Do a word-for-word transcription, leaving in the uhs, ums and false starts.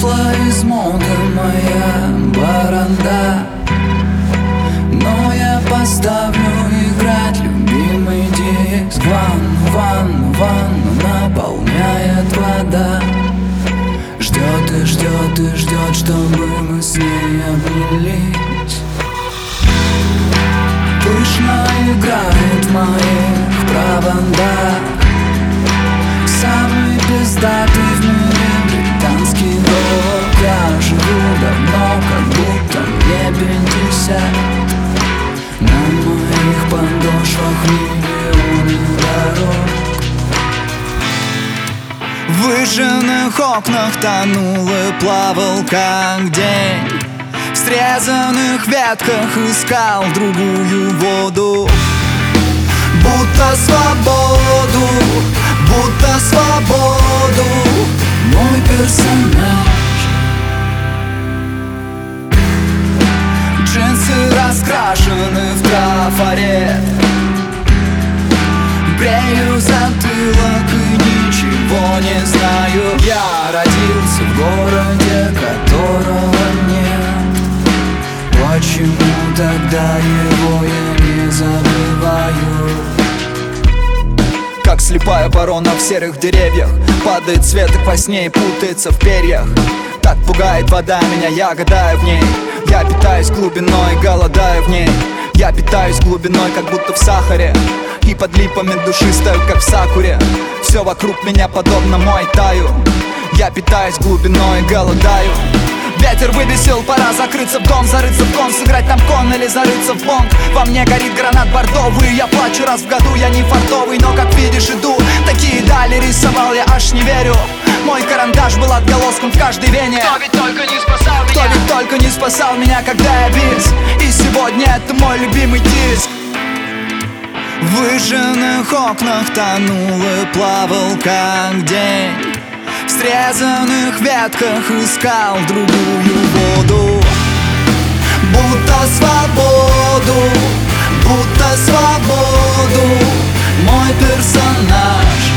Вышла из моды моя баранда, но я поставлю играть любимый диск. Ванну, ванну, ванну наполняет вода. Ждет и ждет и ждет, чтобы мы с ней обнялись. Пышно играет в моих проводах самый пиздатый в мире британский рок. Я живу давно, как будто мне пятьдесят. На моих подошвах миллионы дорог. В выжженных окнах тонул и плавал как день. В срезанных ветках искал другую воду. Будто свободу, будто свободу, мой персонаж. Джинсы раскрашены в трафарет. Брею затылок и ничего не знаю. Я родился в городе, которого нет. Почему тогда его я не забываю? Как слепая ворона в серых деревьях, падает светок во сне и путается в перьях. Так пугает вода меня, я гадаю в ней. Я питаюсь глубиной, голодаю в ней. Я питаюсь глубиной, как будто в сахаре. И под липами душистою, как в сакуре. Все вокруг меня подобно Муай-таю. Я питаюсь глубиной, голодаю. Ветер выбесил, пора закрыться в дом, зарыться в кон, сыграть там кон или зарыться в бонг. Во мне горит гранат бордовый, я плачу раз в году, я не фартовый, но как видишь иду. Такие дали рисовал, я аж не верю. Мой карандаш был отголоском в каждой вене. Кто ведь только не спасал Кто меня? ведь только не спасал меня, когда я бис. И сегодня это мой любимый диск. В выжженных окнах тонул и плавал как день. В срезанных ветках искал другую воду. Будто свободу, будто свободу, мой персонаж.